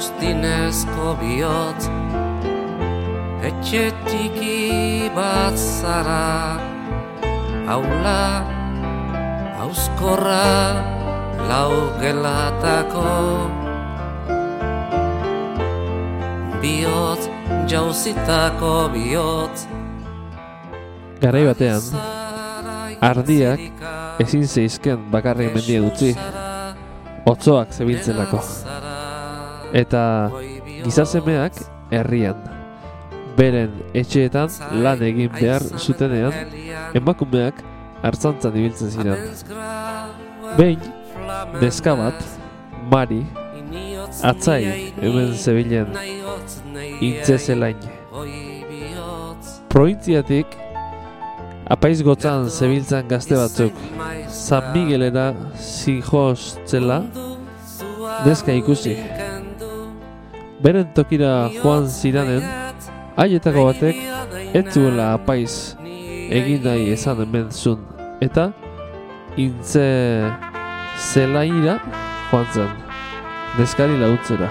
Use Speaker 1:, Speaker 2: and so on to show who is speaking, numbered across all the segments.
Speaker 1: buztinezko bihotz, etxe txiki bat zara, aula, auskorra, lau gelatako, bihotz, jauzitako bihotz.
Speaker 2: Garai batean, ardiak ezin zeizken bakarrik mendien utzi, otzoak zebiltzelako. Eta gizasemeak herrian, beren etxeetan lan egin behar zutenean, emakumeak artzantzan ibiltzen ziren. Behin, neska bat, Mari, atzai hemen zebilen intzezelain. Probintziatik, apaizgotzan zebiltzan gazte batzuk, San Miguelera zijoz-zela, neska ikusi. Beren tokira joan ziranen, haietako batek ez zuela apaiz egin nahi esan hemen zun, eta intze zelaira joan zen, neskari laguntzera.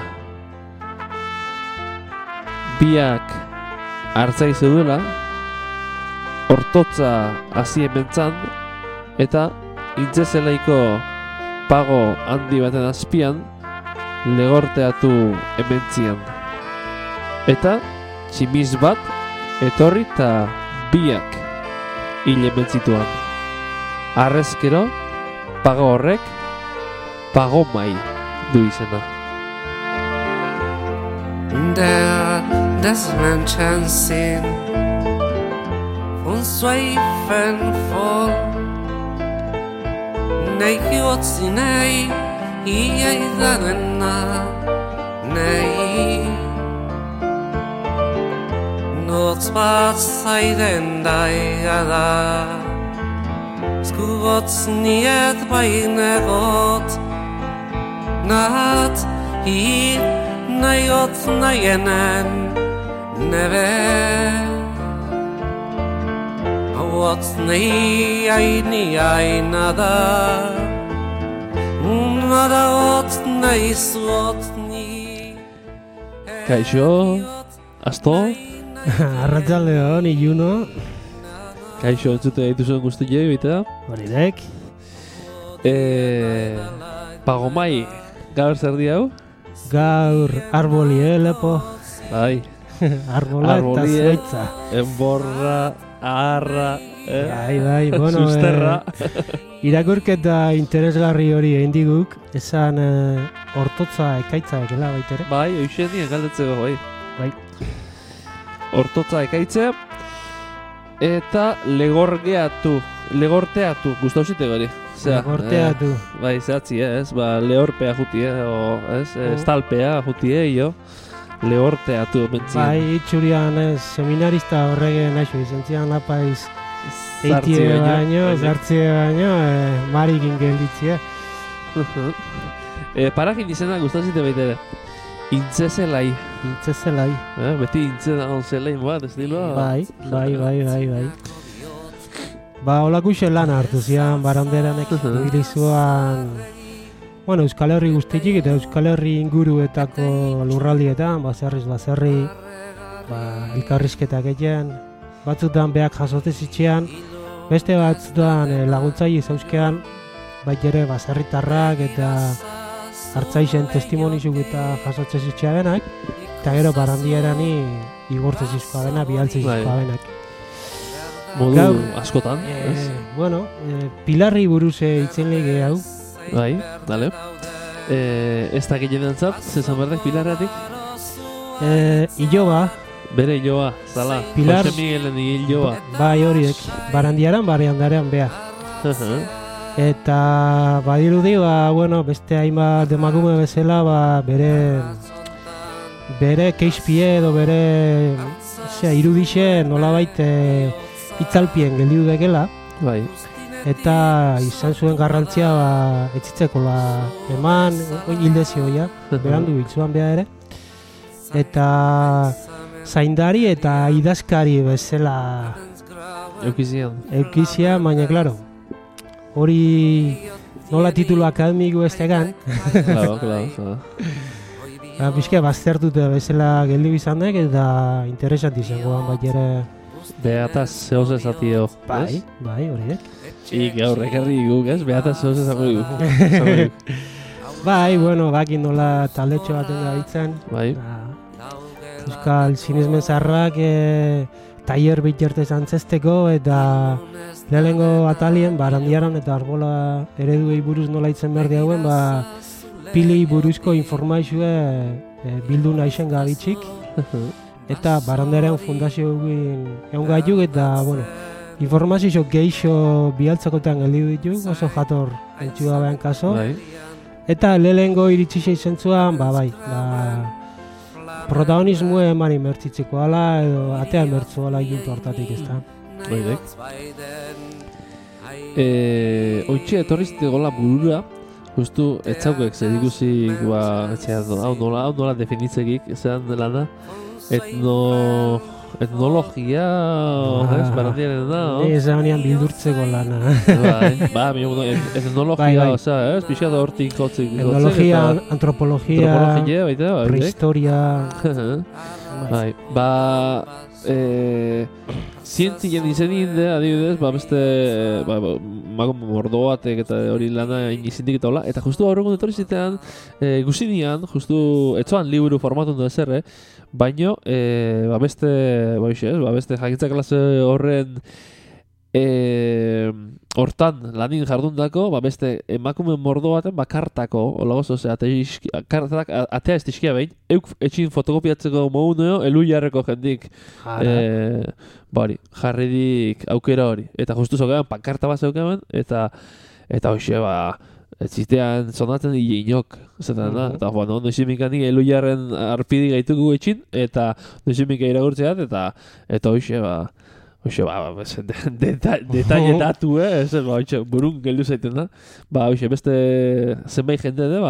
Speaker 2: Biak hartzai zeudela, hortotza hasi hementzan, eta intzezelaiko pago handi baten azpian legorteatu hementzian. Eta tximiz bat etorri eta biak hil hementzituan. Arrezkero, pago horrek Pagomai du izena.
Speaker 1: Des Menschen sind von Zweifeln voll. Nei chiozzi nei iei danena nei. Notz bat zaiden daia da. Skugotz niet bainegot. Nahat hi naiot naienen nebe. Hauotz nei aini ainada. Nada otz nei zuot ni.
Speaker 2: Kaixo, asto?
Speaker 3: Arratsaldeon, Iluno.
Speaker 2: Kaixo entzute dituzuen guztiei, baita?
Speaker 3: Horidek.
Speaker 2: Pagomai, gaur zer di hau?
Speaker 3: Gaur arbolie lepo.
Speaker 2: Bai.
Speaker 3: Arbola eta zuaitza.
Speaker 2: Enborra, aharra,
Speaker 3: Bai, bueno,
Speaker 2: susterra.
Speaker 3: Irakurketa interesgarri hori egin diguk, esan hortotza ekaitza ekela baitere.
Speaker 2: Bai, oixenien galdetzeko, bai.
Speaker 3: Bai.
Speaker 2: Hortotza ekaitzea, eta legorteatu, gustauzite gori.
Speaker 3: Legorteatu.
Speaker 2: Bai, zehatzi, ez, lehorpea jutie, estalpea jutie, lehorteatu mentzien.
Speaker 3: Bai, itxurian seminarista horrege naixo izentzian apaiz eitie baino, zartzie baino, marikin gelditzie.
Speaker 2: Paragin izena gustauzite baitere. Intzezelai.
Speaker 3: Intzezelai.
Speaker 2: Beti intzena zelain bat, ez diloa?
Speaker 3: Bai. Olako lan hartu zian baranderanek ibilizuan, Euskal Herri guztitik eta Euskal Herri inguruetako lurraldietan, baserri, elkarrizketak egin, batzutan beak jasote zitzean, beste batzutan laguntzaile zauzkean, baitere baserritarrak eta hartzaixen testimonizuk eta jasotze zitxea benak, eta gero barandierani igortze zizkoa bena, bialtze zizkoa benak.
Speaker 2: Modu askotan, ez?
Speaker 3: Pilarri buruz itzen lege hau.
Speaker 2: Bai, dale. Ez da gehien zat, zezan berdek pilarratik?
Speaker 3: Iloba.
Speaker 2: Bere iloba, zala. Jose Miguelen iloba.
Speaker 3: Bai horiek, barandiaran, barandarean beha. Eta badirudi, beste hainbat emakume bezala, bere keispie edo bere irudixe nolabait itzalpien geldiu dekela.
Speaker 2: Bai.
Speaker 3: Eta izan zuen garrantzia etzitzeko eman hildezio berandu biltzuan beha ere. Eta zaindari eta idazkari bezala eukizian, baina, klaro, hori nola titulu akademiko ez tegan.
Speaker 2: Claro.
Speaker 3: Pixka baztertuta bezala geldiu izanek eta interesanti zengoan bai ere.
Speaker 2: Beataz zehoz ezatio.
Speaker 3: Bai, horiek.
Speaker 2: Ik gaur ekarri guk, ez? Beataz zehoz ezatio guk.
Speaker 3: Bai, bueno, baki nola taldetxo baten gabitzen.
Speaker 2: Bai.
Speaker 3: Euskal sinismen zaharrak tailer bitxertez antzesteko eta lehenengo atalien, Barandiaran eta Arbola ereduei buruz nola itzen behar diauen, pili buruzko informazioa bildu naixen gabitxik. Eta Barandiaren fundazio egun gaituk eta, bueno, informazio geixo bialtzakotean geldidu dituk, oso jator entxua behan kaso. Eta lehenengo iritsi zentuan, protagonismo eman imertzitzeko ala edo atea emertzu ala egintu hartatik ez da.
Speaker 2: Oitxe etorrizte gola burura, justu etzaukek zer ikusik hau nola definitzekik zean lana etnologia Barandiaren da,
Speaker 3: ez da bildurtzeko lana.
Speaker 2: Etnologia, ez? Pixka da hortik gotzik.
Speaker 3: Etnologia, antropologia, prehistoria.
Speaker 2: Zientzien izenin de, adibidez, beste mordoatek eta hori lana izindik eta hola. Eta justu aurrengo etorri zitean, guzinean, justu etzoan liburu formatun da ezer, baino, beste jakintza klase horren hortan lanin jardundako, beste emakume mordo baten kartako, olagoz, kartak atea ez dizkia behin, euk etxin fotokopiatzeko moguneo, elu jarreko jendik jarri dik aukera hori. Eta justu zokean, pankarta bat zeukean, eta hoxe, zitean zonatzen inok, zetan da. Eta noizimika nik elu jarren arpidi gaitugu etxin, eta noizimika iragurtzeat, eta hoxe, detailetatu, burun geldu zaiten da. Hoxe, beste zenbait jende da,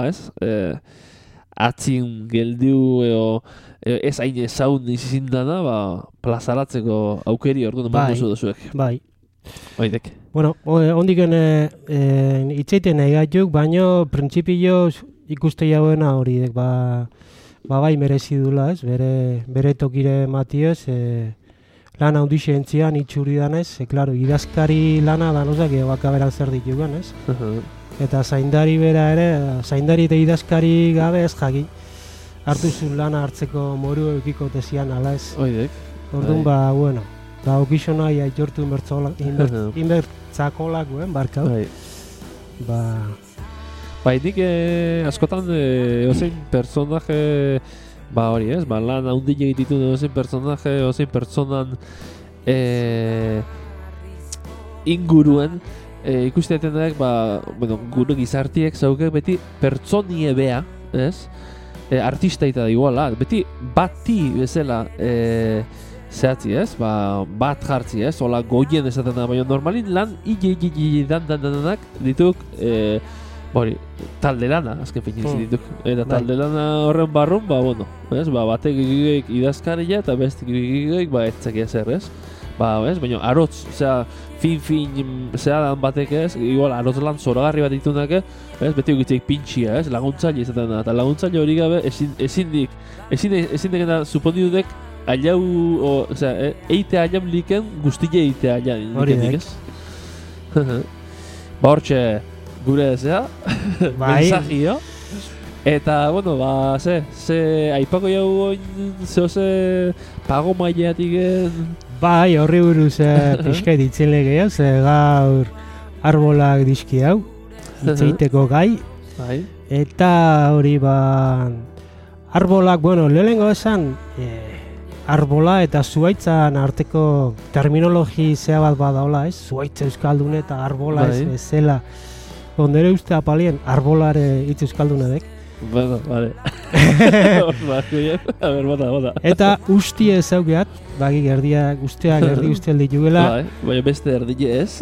Speaker 2: atzin geldiu ez hain ezaun izin dana, plazaratzeko aukeri orduan manduzu dozuek.
Speaker 3: Bai.
Speaker 2: Oidek.
Speaker 3: Bueno, ondiken itzeiten nahi gaituk, baina printzipio ikuste jauena horiek, bai merezi dula, ez? Bere tokire matioz, lan handixe entzian itxuri danez, klaro, idazkari lana danozak bakaberan zer ditugan, ez? Eta zaindari bera ere, zaindari eta idazkari gabe ez jaki. Hartu zuen lana hartzeko moru eukiko tezian ala ez.
Speaker 2: Oidek.
Speaker 3: Orduan, bueno, okizona aitortu inbertzakolak barkau.
Speaker 2: Nik askotan ozein personaje hori ez, lan haundin egititu ozein personaje, ozein personan inguruen ikusteetan daik, gure gizartiek zauke beti pertsonie bea, ez? Artista eta da iguala, beti bati bezala zehatzi, ez? Bat jartzi, ez? Ola goien esaten da, baina normalin lan dan dituk talde lana, azken finiz dituk. Eta talde lana horren barrun, batek gigeik idazkaria eta beste gigeik etzak ezer, ez? Baina arotz, fin, dan batek ez, igual arotz lan zoragarri bat ditunak, beti egitzeik pintxia, ez? Laguntzaile izaten da, eta laguntzaile hori gabe ezin dekena supondidudek ailau, eite ailam liken guztile eite ailam liken, ez? Hortxe gure ezea, mensajio. Eta, aipako jau goin, zehose pago maileatik
Speaker 3: Bai, horri buruz pixka ditzen legea, gaur arbolak dizki hau, itzeiteko gai. Eta hori arbolak, lehenengo esan, arbola eta zuaitzan arteko terminologi zea bat badaola, ez? Zuaitza euskaldune eta arbola ez bezala. Ondere uste apalien arbolare hitz euskaldunedek.
Speaker 2: Vale. A ver, bota.
Speaker 3: Eta usti ez zaukeat, bagi erdi uste ditugela.
Speaker 2: Baina beste erdile ez,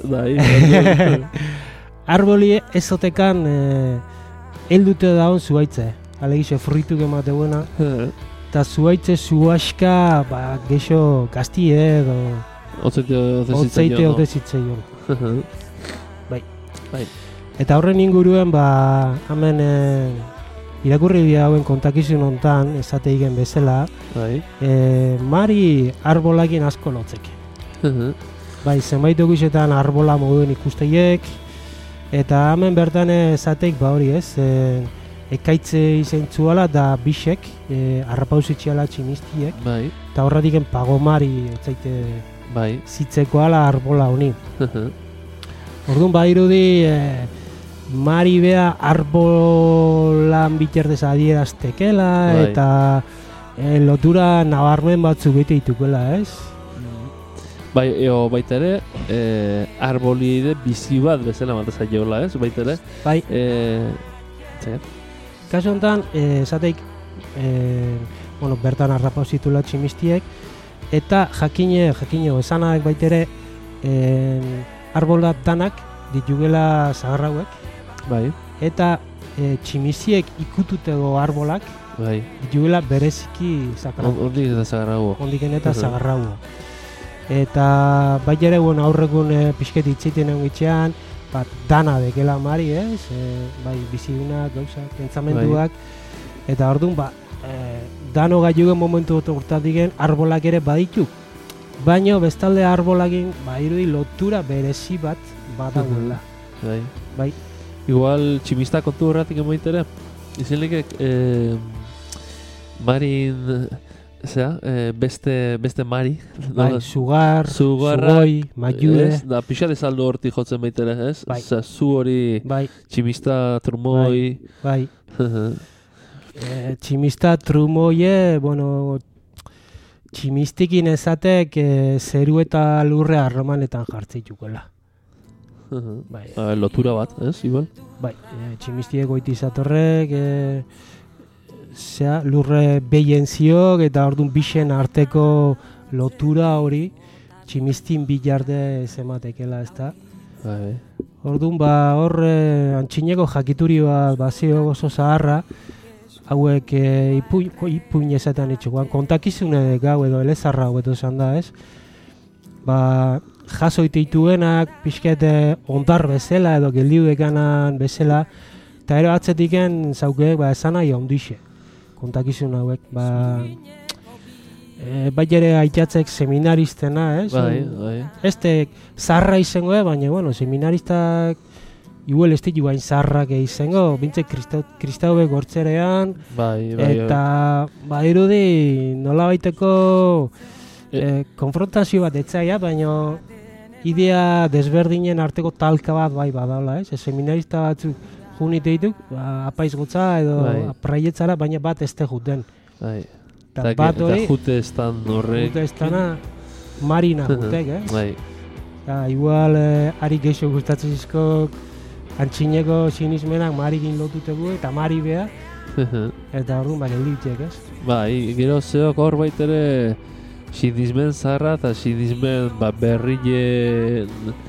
Speaker 3: Arboli ezotekan heldute daun zuaitze. Alegize fruituk emateguena. Eta zuaitze zuaska, geixo kastie edo otzeite otezitzeion. Bai. Eta horren inguruen, hemen irakurri hauen kontakizun hontan, esate igen bezala,
Speaker 2: Bai.
Speaker 3: Mari arbolakin asko lotzeke. Bai, zenbait egusetan arbola moduen ikusteiek, eta hemen bertan esateik ba hori ez, ekaitze izentzuala da bisek, arrapauzitxiala tximistiek,
Speaker 2: Bai.
Speaker 3: eta horretik pagomari etzaite
Speaker 2: Bai.
Speaker 3: zitzekoala arbola honi. Orduan badirudi Mari bea arbolan bitartez adieraztekela
Speaker 2: Bai.
Speaker 3: eta lotura nabarmen batzuk bete dituela, ez?
Speaker 2: Bai, baita ere, arbolide bizi bat bezala mata zaiola, ez? Baita ere.
Speaker 3: Bai,
Speaker 2: Zer?
Speaker 3: kasu honetan, esateik, bueno, bertan arrapau zitula tximistiek, eta jakine esanak baita ere, arbola danak ditugela zagarrauek,
Speaker 2: Bai.
Speaker 3: eta tximistiek ikututego arbolak
Speaker 2: Bai.
Speaker 3: ditugela bereziki zagarrauek.
Speaker 2: Hortik eta zagarrago.
Speaker 3: Ondiken eta zagarrauek. Eta baita ere, bueno, aurrekun pixket itziten egitxean, bat dana dekela Mari, ez? Bai, bizigunak, gauzak, pentsamenduak, eta orduan, dano gaiugen momentu urtatiken arbolak ere badituk. Baina bestalde arbolakin, irudi lotura berezi bat badagoela.
Speaker 2: Bai.
Speaker 3: Bai,
Speaker 2: Igual tximista kontu horretik emaitere. Izin likek, Marin, beste Mari.
Speaker 3: bai, sugar,
Speaker 2: Sugarra,
Speaker 3: sugoi, maiude,
Speaker 2: Ez, da pixat ezaldu hortik jotzen baitere, ez?
Speaker 3: Bai.
Speaker 2: Osea, zu hori
Speaker 3: bai,
Speaker 2: tximista trumoi.
Speaker 3: bai. Tximista trumoie, bueno, tximistikin esatek zeru eta lurre harremanetan jartzeitukela. Bai,
Speaker 2: Lotura bat, ez, igual?
Speaker 3: bai, tximistiek goiti zatorrek, lurre behien ziok, eta orduan bixen arteko lotura hori, tximistin bilarde zematekela, ez da.
Speaker 2: Bai.
Speaker 3: Orduan, hor antxineko jakituri bat bazio oso zaharra, hauek ipuin ezaten itxukoan, kontakizune gau edo elezarra hau edo esan da, ez? Jaso iteituenak, pixket ondar bezala edo geldiudekanan bezala, eta ero atzetiken zaukeek esan nahi ondixe, kontakizun hauek. Bai ere aitatzek seminaristena, ez?
Speaker 2: Bai.
Speaker 3: Este zarra izango, baina, bueno, seminaristak igual ez ditu bain zarrak izango, bintze kristaube gortzerean,
Speaker 2: Bai.
Speaker 3: eta badirudi nola baiteko konfrontazio bat etzaia, baina idea desberdinen arteko talka bat bai badaula, ez? Seminarista batzuk junite dituk, apaiz gotza edo praietzara, baina bat ez te juten.
Speaker 2: Bai.
Speaker 3: Eta bat hori,
Speaker 2: jute estan horrek.
Speaker 3: jute estana Marina jutek, ez?
Speaker 2: Bai.
Speaker 3: Igual ari geixo gustatzen zizko antxineko sinismenak Marikin lotutegu eta Mari beha, eta orduan gelditzek, ez?
Speaker 2: Bai, gero zeok hor baitere sinismen zarra eta sinismen berrien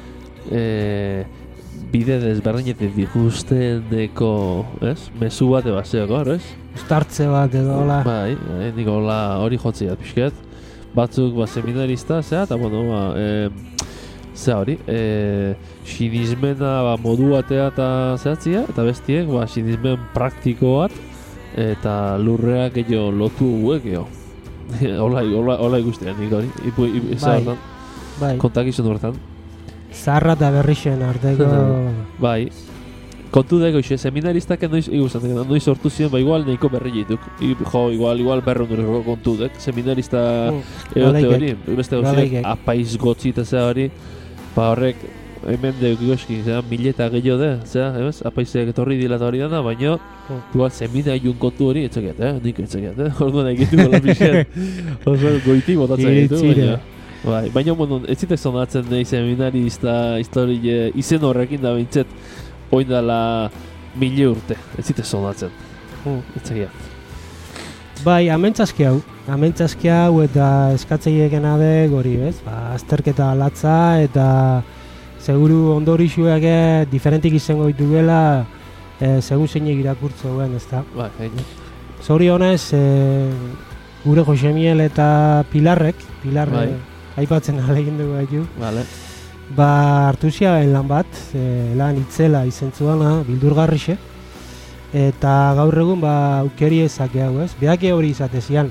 Speaker 2: bide desberdinetik dikusteneko, ez? Mezu bat eba zeok hor, ez?
Speaker 3: Ustartze bat edo, hola.
Speaker 2: Bai, nik hola hori jotziat pixket. Batzuk seminarista, eta bueno, hori, sinismena modu batea eta zehatzia, eta bestiek, sinismen praktiko bat, eta lurreak gehiago lotu guek gehiago. Hola ikustean nik hori,
Speaker 3: bai.
Speaker 2: kontakizun horretan.
Speaker 3: Zarra eta berrixen arteko...
Speaker 2: Bai, kontu dago seminaristak noiz sortu ziren, igual nahiko berri dituk. Igual berrundureko kontu dek, seminarista egote hori, beste gauziak apaiz gotzi eta zea hori, horrek hemen deukikoski, mileta gehiago de, apaizek etorri dila eta hori dana, baina igual seminariun kontu hori etxekiat, nik etxekiat, orduan egituko lapixen, oso goiti botatzen ditu, baina ez zitek zonatzen nahi seminarista historie izen horrekin da bintzet, oin dala 1000 urte, ez zitek zonatzen, etxekiat.
Speaker 3: Bai, amentzazki hau eta eskatzeieken adek hori, ez? Azterketa alatza eta seguru ondorixuak diferentik izango dituela segun zeinek irakurtzeuen, ez da?
Speaker 2: Bai, gaine.
Speaker 3: Zori honez, gure Josemiel eta Pilarrek aipatzen alegin dugu gaitu.
Speaker 2: Vale.
Speaker 3: Hartu ziaben lan bat, lan itzela izentzuana, bildurgarrixe. eta gaur egun aukeri ezake hau, ez? Beake hori izatezian.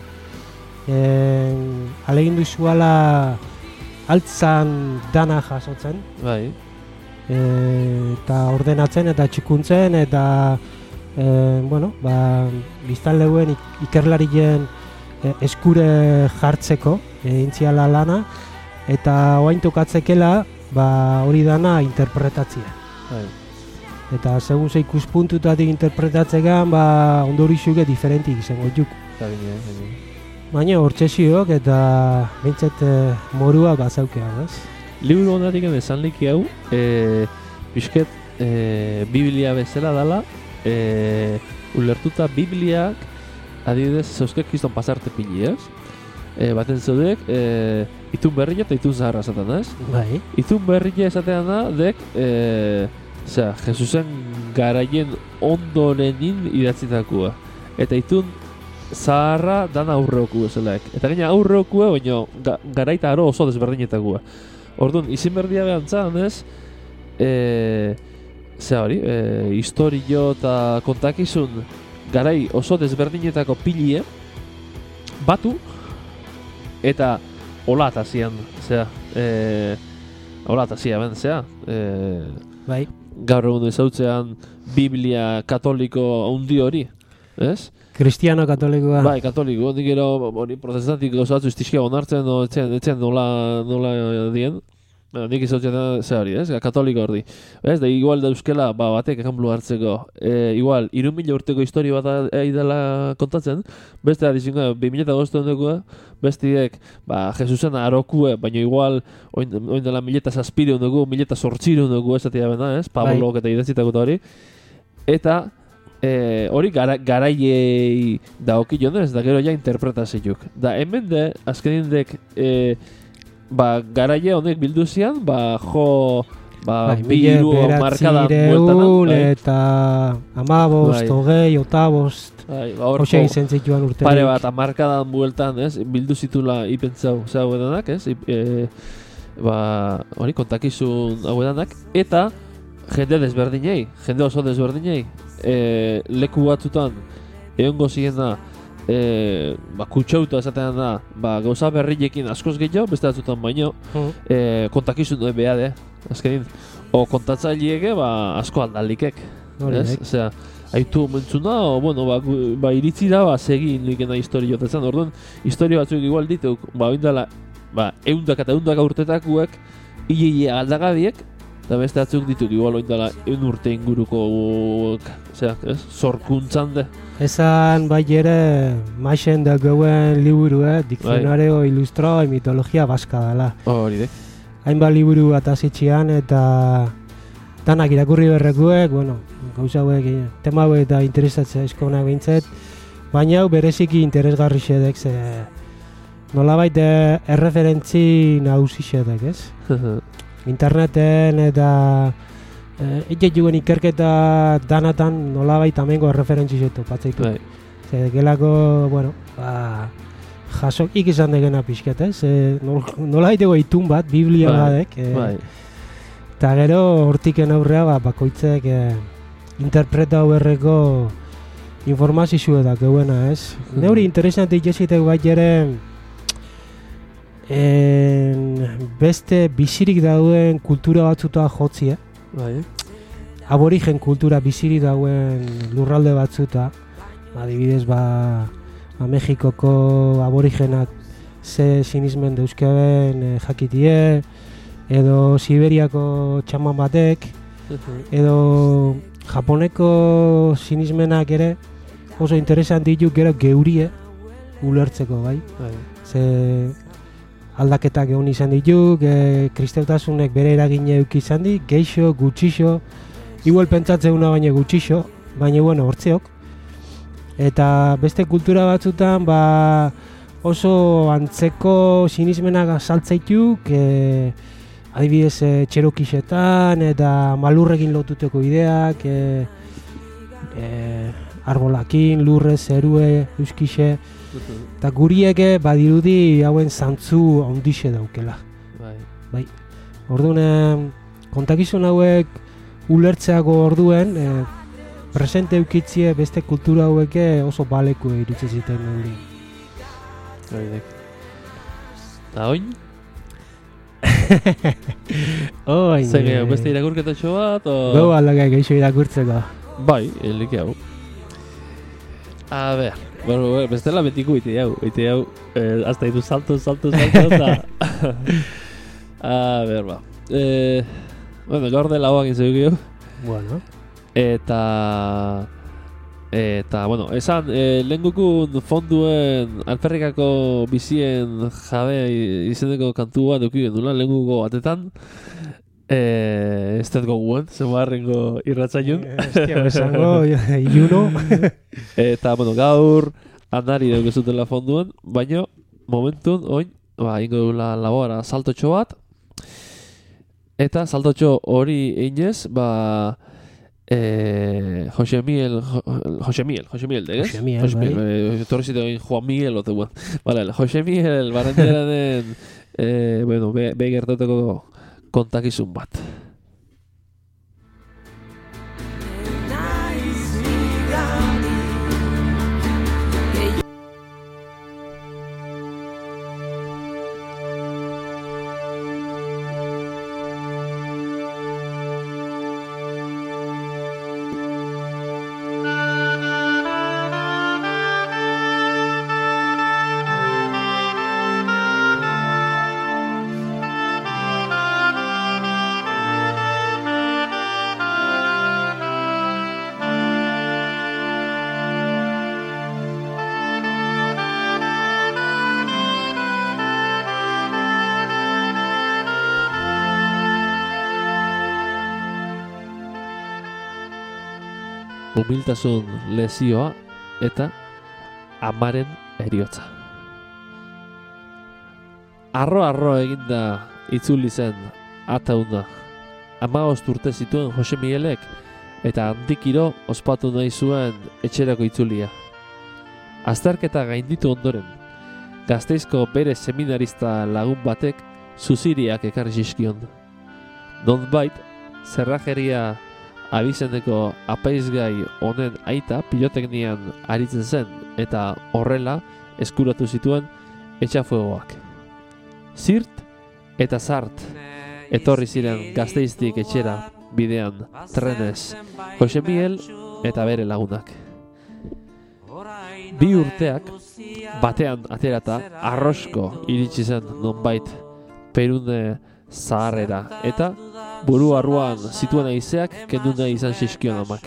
Speaker 3: Alegin duzuala altzan dana jasotzen.
Speaker 2: Bai.
Speaker 3: Eta ordenatzen eta txikuntzen eta biztanleuen ikerlarien eskure jartzeko intziala lana eta oain tokatzekela hori dana interpretatzea.
Speaker 2: Bai.
Speaker 3: Eta segun ze ikuspuntutatik interpretatzegan ondorixuke diferentik izango juk. Baina hortxesiok eta bintzat morua bazaukea, ez?
Speaker 2: Liburu honatik esan liki hau, pixket Biblia bezala dala, ulertuta Bibliak adibidez zeuzkek kriston pasarte pili, ez? Baten zeudek, itun berria eta itun zaharra esaten, ez?
Speaker 3: Bai.
Speaker 2: Itun berria esatean da, dek, Jesusen garaien ondorenin idatzitakoa. Eta itun zaharra dan aurreoku ezelaek. Eta gaina aurreokua, baina garaita aro oso desberdinetakoa. Orduan, izin berdia behantzan, ez? Historio eta kontakizun garai oso desberdinetako pilie batu eta hola atazian, hola atazian,
Speaker 3: bai.
Speaker 2: Gaur egun ezautzean Biblia katoliko handi hori, ez?
Speaker 3: Kristiano katolikoa.
Speaker 2: Bai, katoliko, nik gero protestantik gozatzu iztizkia onartzen, etxean nola dien. Nik izautzen da, katoliko hori. Ez, da igual da euskela, batek ejemplu hartzeko, igual, 3.000 urteko historia bat dela kontatzen, beste adizunga, 2008 hondekoa, bestiek, Jesusen arokue, baina igual, oin dela 1.007 hondekoa, 1.008 hondekoa, ez atia bena, ez, Pablok eta idatzitako eta hori. Eta, hori garaiei da oki jonez, da gero ja interpretazioak. Da hemen de, azkenin dek, garaie honek bildu zian, biru markadan bueltan.
Speaker 3: Eta amabost, hogei, otabost, hoxe izen zituan urterik.
Speaker 2: Pare bat, markadan bueltan, ez, bildu zitula ipentzau, hau edanak, ez, hori kontakizun hau edanak, eta jende desberdinei, jende oso desberdinei, leku batzutan, egongo ziena, kutsauta esatean da, gauza berriekin askoz gehiago, beste batzutan baino, kontakizun duen behade, azkenin. O kontatzaileege, asko aldalikek, ez? Osea, haitu mentzuna, iritzira, segin likena historio tetzen. Orduan, historio batzuk igual dituk, oindala, eundak eta eundak urtetakuek, aldagabiek, eta beste batzuk dituk, igual oindala, urte inguruko, zorkuntzan de.
Speaker 3: Esan bai ere maixen da gauen liburu, dikzionario ilustrao mitologia baska dela.
Speaker 2: Hori de.
Speaker 3: Hainbat liburu bat azitxian eta danak irakurri berrekuek, gauza hauek, tema hauek eta interesatzea eskonak bintzet, baina hau bereziki interesgarri xedek, nolabait erreferentzi nagusi xedek, ez? Interneten eta egin juguen ikerketa danatan nolabait amengo erreferentzi zetu, patzaitu. Gelako, jasok ikizan degena pixket, ez? Nolabait ego itun bat, Biblia badek. Eta gero hortiken aurrea bakoitzek interpretau berreko informazio edak eguena, ez? Neuri interesantik jesitek bai ere beste bizirik dauen kultura batzuta jotzie. Aborigen kultura bizirik dauen lurralde batzuta. Adibidez, Mexikoko aborigenak ze sinismen dauzkeben jakitie, edo Siberiako txaman batek, edo Japoneko sinismenak ere oso interesan dituk gero geurie ulertzeko, bai? Ze aldaketak egon izan dituk, kristautasunek bere eragine eduki izan dik, geixo, gutxixo, igual pentsatzeuna baina gutxixo, baina hortzeok. Eta beste kultura batzutan oso antzeko sinismenak saltzaituk, adibidez txerokixetan eta malurrekin lotuteko ideak, arbolakin, lurre, zerue, euskixe, eta gurieke badirudi hauen zantzu ondixe daukela. Bai. Orduan, kontakizun hauek ulertzeako orduen, presente eukitzie beste kultura haueke oso baleku iritsi ziten neuri.
Speaker 2: Eta oin?
Speaker 3: Oin.
Speaker 2: Zer, beste irakurketatxo bat, o...
Speaker 3: Gau alaga geixo irakurtzeko.
Speaker 2: Bai, elike hau. A ber, bueno, bestela betiko ite hau, hasta ditu salto, eta... A ber, ba. Bueno, gaur dela hauak izan
Speaker 3: Bueno.
Speaker 2: Eta, bueno, esan, lehengukun fonduen alferrikako bizien jabe izeneko kantu bat dukien dula, lehenguko batetan. Ez dut goguen, zenbarrengo irratzaiun.
Speaker 3: Esango, iuno.
Speaker 2: Eta, bueno, gaur andari daukezutela fonduen, baina momentun, oin, ingo dula labora saltotxo bat. Eta saltotxo hori einez, Jose Miel, degez?
Speaker 3: Jose Miel,
Speaker 2: torri zite oin Juan Miguel, ote buen. Vale, Jose Miel, barrenderanen, bueno, be gertateko kontakizun bat. Humiltasun lezioa eta amaren eriotza. Arro eginda itzuli zen atauna. 15 urte zituen Jose Miguelek eta handikiro ospatu nahi zuen etxerako itzulia. Azterketa gainditu ondoren, Gasteizko bere seminarista lagun batek zuziriak ekarri zizkion. Nonbait, zerrajeria abizeneko apaizgai honen aita piloteknian aritzen zen eta horrela eskuratu zituen etxafuegoak. Zirt eta zart etorri ziren Gasteiztik etxera bidean trenez Jose Miguel eta bere lagunak. 2 urteak batean aterata arrosko iritsi zen nonbait Perune zaharrera eta buru arruan zituen aizeak kendu nahi izan zizkion amak.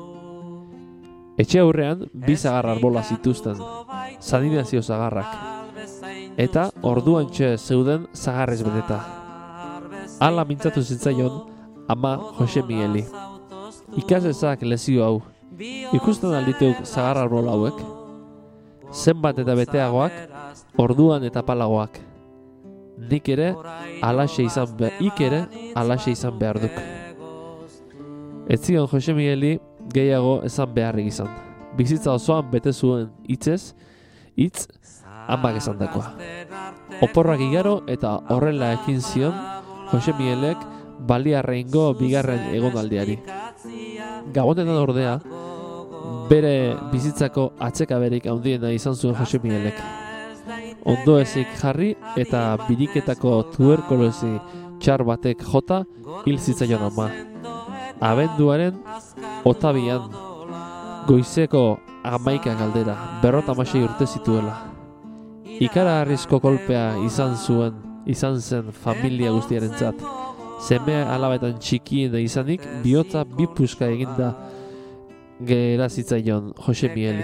Speaker 2: Etxe aurrean 2 zagar arbola zituzten, sanidazio zagarrak, eta orduan txe zeuden zagarrez beteta. Hala mintzatu zitzaion ama Jose Migueli. Ikasezak lezio hau, ikusten aldituk zagar arbola hauek, zenbat eta beteagoak, orduan eta palagoak. Nik ere alaxe izan behar duk. Ez zion Jose Migueli gehiago esan beharrik izan. Bizitza osoan bete zuen hitz amak esandakoa. Oporrak igaro eta horrela ekin zion Jose Miguelek baliarreingo bigarren egonaldiari. Gabonetan ordea, bere bizitzako atzekaberik handiena izan zuen Jose Miguelek. Ondoezik jarri eta biriketako tuberkulosi txar batek jota hil zitzaion ama. Abenduaren 22 goizeko 11 galdera, 56 urte zituela. Ikaragarrizko kolpea izan zen familia guztiarentzat. Seme alabetan txikiena izanik, bihotza 2 puska eginda gera zitzaion Jose Migueli.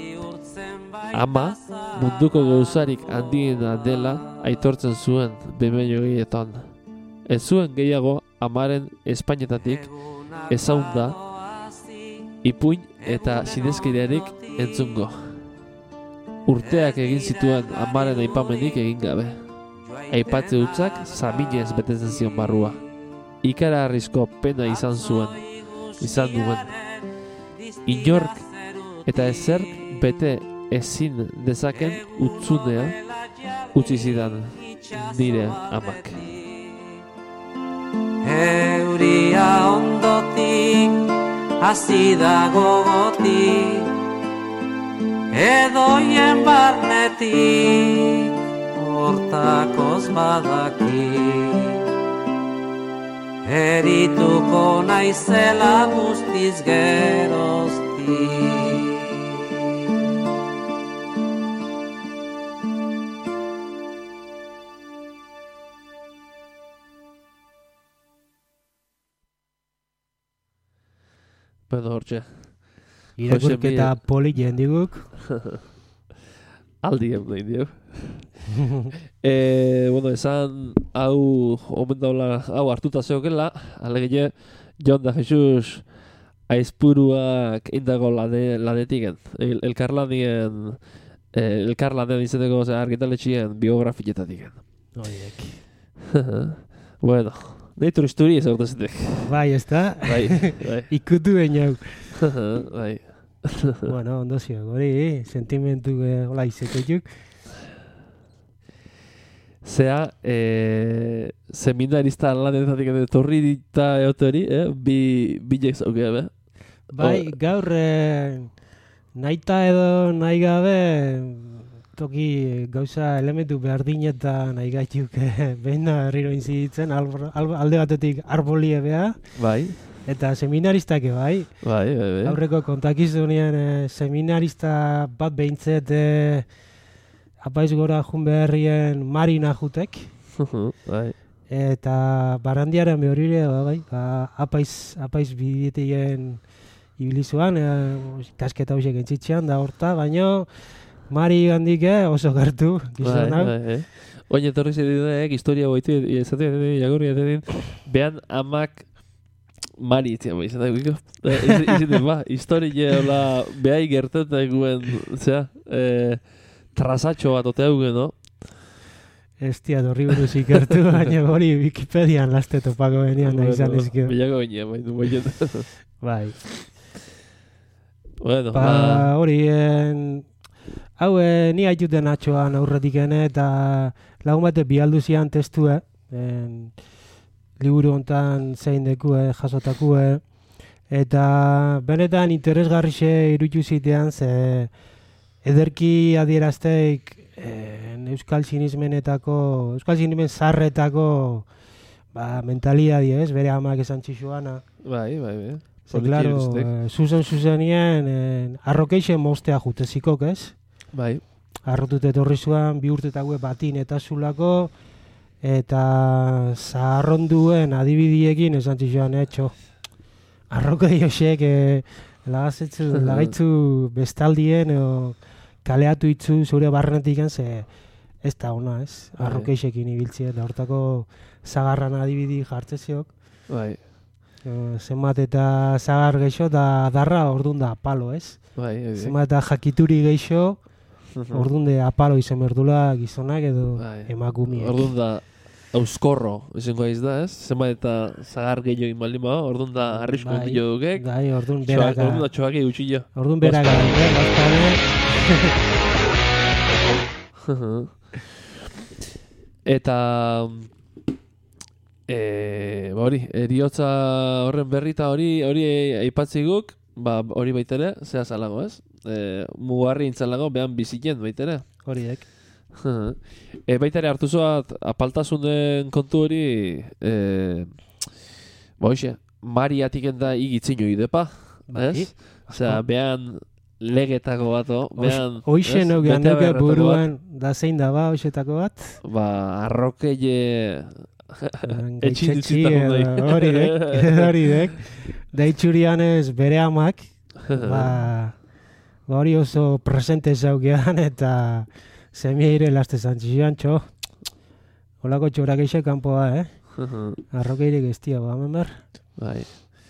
Speaker 2: Ama, munduko gauzarik handiena dela aitortzen zuen bemeño gehietan. Ez zuen gehiago amaren Espainetatik ezaunda, ipuin eta sinezkeriarik entzungo. Urteak egin zituen amaren aipamenik egin gabe. Aipatze hutzak zaminez betetzen zion barrua. Ikaragarrizko pena izan duen. Inork eta ezer bete ezin dezaken utzunea utzi zidan nire amak.
Speaker 1: Euria ondotik hasi da gogotik, edoien barnetik, hortakoz badakik. Erituko naizela guztiz geroztik.
Speaker 2: Bueno, hortxe.
Speaker 3: Irakurketa poli jendiguk.
Speaker 2: Aldien nahi dio. Bueno, esan hau omen daula, hau hartuta zeokela, alegine Jon da Jesus aizpuruak indago lanetiken, elkarlanean izeneko argitaletxien biografietatiken.
Speaker 3: Oiek.
Speaker 2: Bueno, nahi turisturi ez aurtazetek.
Speaker 3: Bai, ez da?
Speaker 2: Bai.
Speaker 3: Ikutu baino.
Speaker 2: Bai.
Speaker 3: Bueno, ondo zio, hori, sentimentu hola izetetuk.
Speaker 2: Zea, seminarista lanetatik etorri dita eotori, bilek zaukea, be?
Speaker 3: Bai, gaur nahita edo nahi gabe toki gauza elementu berdin eta nahi gaituk behin da herriro inziditzen alde batetik arbolie beha.
Speaker 2: Bai.
Speaker 3: Eta seminaristak bai.
Speaker 2: Bai.
Speaker 3: Aurreko kontakizunean seminarista bat behintzet apaiz gora jun beharrien marina jutek.
Speaker 2: Bai.
Speaker 3: Eta barandiaren behorire, bai, apaiz bidetien ibilizuan, kasketa hoxek entzitzean da horta, baino mari gandik oso gertu, gizon hau.
Speaker 2: Bai. Oin etorri zedin, historia boitu, ezaten, jagurri, behan amak mari itzia bai, izan dago, izan ba, historia hola behai gertetan eguen, zera, trasatxo bat ote haugen, no?
Speaker 3: Ez tia, dorri buruz ikertu, baina hori Wikipedian laste topako benian da izan ezkio.
Speaker 2: Bilako benian, bai, du baiet.
Speaker 3: Bai.
Speaker 2: Bueno,
Speaker 3: hori, hau ni haituten atxoan aurretik eta lagun bate bialdu zian testue, liburu hontan zein dekue, jasotakue, eta benetan interesgarrixe irutu zitean, ze ederki adierazteik euskal sinismen zarretako mentaliadi, ez? Bere amak esan txixuana.
Speaker 2: Bai.
Speaker 3: Ze, klaro, zuzenien arrokeixen mostea jutezikok, ez?
Speaker 2: Bai.
Speaker 3: Arrotut etorri zuan, bi urtetakue batin eta zulako, eta zaharronduen adibidiekin esan txixuan, etxo. Arrokei hoxek lagaitzu bestaldien, kaleatu itzu zure barrenetik ze ez da ona, ez? Arrokeixekin ibiltzea, da hortako zagarran adibidi jartzeziok.
Speaker 2: Bai.
Speaker 3: Zenbat eta zagar geixo da darra ordun da apalo, ez?
Speaker 2: Bai.
Speaker 3: Zenbat eta jakituri geixo ordun de apalo izen berdula gizonak edo emakumiek.
Speaker 2: Ordun da euskorro, izango aiz da, ez? Zenbat eta zagar gehiago inbaldin ba, ordun da arrisku ondillo dukek.
Speaker 3: Bai, ordun beraka.
Speaker 2: Ordun da txoak egutxillo.
Speaker 3: Ordun beraka,
Speaker 2: Eta hori, eriotza horren berrita hori aipatziguk, hori baitere, zea zalago, ez? Mugarri intzalago, behan biziten baitere.
Speaker 3: Horiek.
Speaker 2: Baitere hartu zoat, apaltasunen kontu hori, mari atiken da igitzino idepa, ez? Osea, behan legetako bato, behan...
Speaker 3: Hoxe neugean neuke buruan, da zein da ba, hoxetako bat?
Speaker 2: Arrokeie...
Speaker 3: Etxitzi, hori dek. Da itxurian ez bere amak, hori oso presente zaukean eta semieire laste zantzizuan, txo. Holako txorak eixe kanpoa, Arrokeirik ez tia, hemen ber.
Speaker 2: Bai.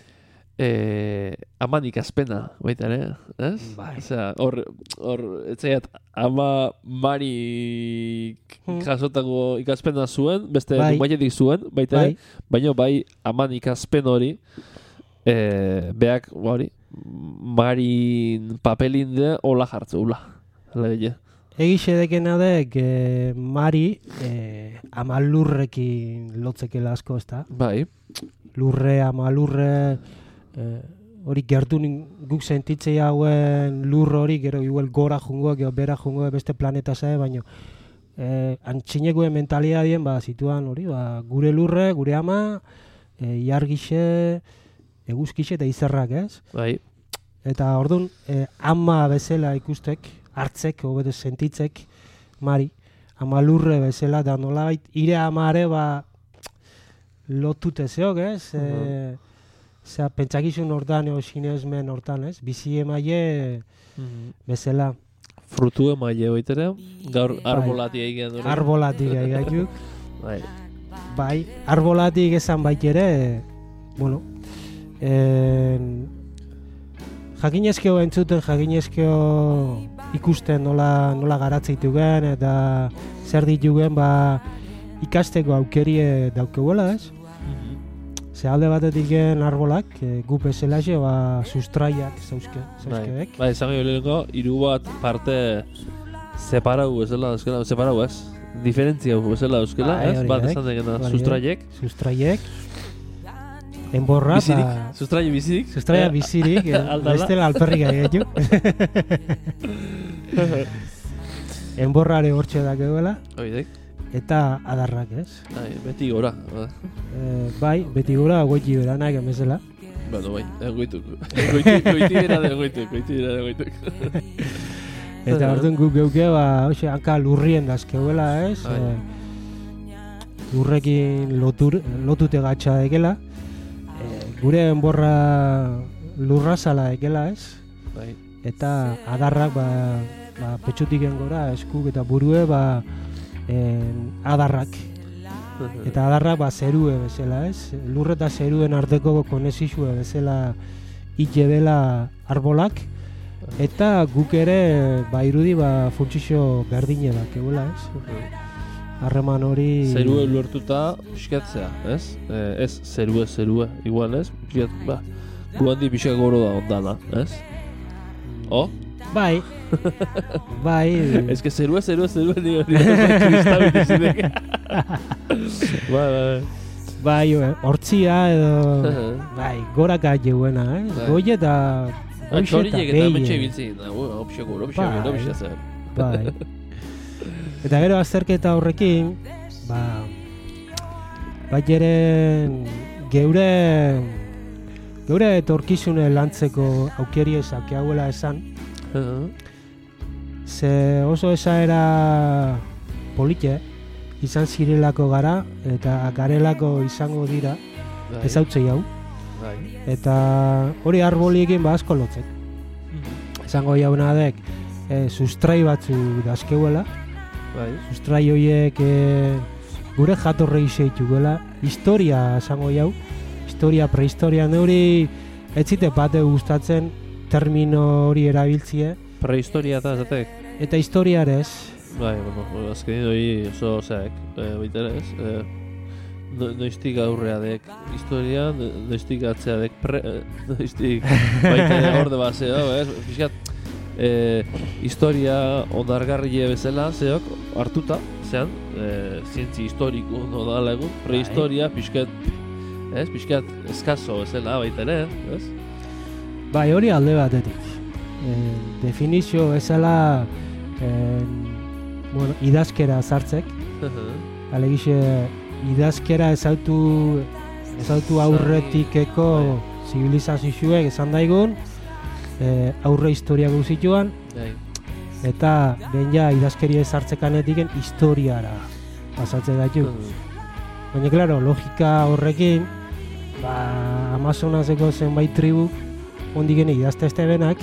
Speaker 2: Amanik azpena, baita, ez?
Speaker 3: Bai.
Speaker 2: Osea, hor, etzaiat, ama marik jasotako ikazpena zuen, beste numaietik zuen, baita, baina bai amanik azpen hori, beak, hori, marin papelinde hola jartze, hula.
Speaker 3: Egixe dekena dek, mari ama lurrekin lotzekela asko, ez da?
Speaker 2: Bai.
Speaker 3: Lurre, ama lurre, hori gertu guk sentitzea hauen lur hori, gero igual gora jungo, gero bera jungo, beste planeta zae, baina antxinekuen mentalidadien, zituan hori, gure lurre, gure ama, iargixe, eguzkixe eta izerrak, ez?
Speaker 2: Bai.
Speaker 3: Eta orduan, ama bezala ikustek, hartzek, hobeto sentitzek, mari, ama lurre bezala, da nolabait, ire amare, lotute zeok, ez? Osea, pentsakizun hortan, sinesmen hortan, ez? Bizi emaile bezala.
Speaker 2: Frutu emaile baitere, gaur arbolatik egin dure.
Speaker 3: Arbolatik egin
Speaker 2: Bai.
Speaker 3: Bai, arbolatik esan baitere, bueno, jakinezkeo entzuten, jakinezkeo ikusten nola garatzitu gen, eta zer ditugen, ikasteko aukerie daukeuela, ez? Ze alde batetik gen arbolak, gu bezalaxe, sustraiak zauzkeek.
Speaker 2: Bai, esan gehiago lehenko, hiru bat parte separau ezela euskela, separau ez? Diferentzia ezela euskela, ez? Bat esan degena, sustraiek.
Speaker 3: Sustraiek. Enborra,
Speaker 2: bizirik, sustraia bizirik.
Speaker 3: Sustraia bizirik, bestela alperrik gaitu. Enborrare hortxe dakegoela.
Speaker 2: Oidek.
Speaker 3: Eta adarrak, ez?
Speaker 2: Beti gora.
Speaker 3: Bai, beti gora, goiti beranak emezela.
Speaker 2: Bueno, bai, goitu bera de goituk.
Speaker 3: Eta orduan guk geuke, hanka lurrien dazkeuela, ez? Lurrekin lotute gatsa dekela. Gure enborra lurrazala dekela, ez?
Speaker 2: Bai.
Speaker 3: Eta adarrak, petxutiken gora, eskuk eta burue, adarrak. Eta adarrak zerue bezala, ez? Lurre eta zeruen arteko konexizue bezala itxe dela arbolak. Eta guk ere irudi funtsizio berdine dakegula, ez? Harreman hori...
Speaker 2: Zerue lortuta pixkatzea, ez? Ez zerue, igual, ez? Pixkat, guandi pixka goro da ondana, ez?
Speaker 3: Bai. Bai.
Speaker 2: Ez que zerue, nire kristabit ezinek.
Speaker 3: Bai, hortzia edo... Bai, goraka jeuena, ez? Goi eta...
Speaker 2: Txoriek eta metxe biltzen, opxeko zer.
Speaker 3: Bai. Eta gero azterketa horrekin, baieren geure etorkizune lantzeko aukerie zakeaguela esan, ze oso esaera polite izan zirelako gara, eta garelako izango dira, ezautzei hau. Eta hori arboliekin asko lotzek. Esango jauna dek, sustrai batzu dazkeuela, sustrai horiek gure jatorre izeitugela, historia esango jau, historia, prehistoria, neuri etzite bate gustatzen termino hori erabiltzie.
Speaker 2: Prehistoria eta zatek?
Speaker 3: Eta historiarez.
Speaker 2: Bai, azkenin hori oso zeak, baiterez. Noiztik aurrea dek historia, noiztik atzea dek noiztik baita horde bat zeo, fiskat, historia ondargarrie bezala zeok hartuta, zean, zientzi historiko nodala egun, prehistoria, fiskat, eskazo bezala baita ere, ez?
Speaker 3: Bai, hori alde batetik. Definizio bezala idazkera sartzek, alegixe idazkera ezautu aurretikeko zibilizazioek esan daigun, aurre historia guzituan, eta behin idazkeria ezartzekanetiken historiara pasatzen gaitu. Baina, klaro, logika horrekin, Amazonaseko zenbait tribu ondiken idazte este benak,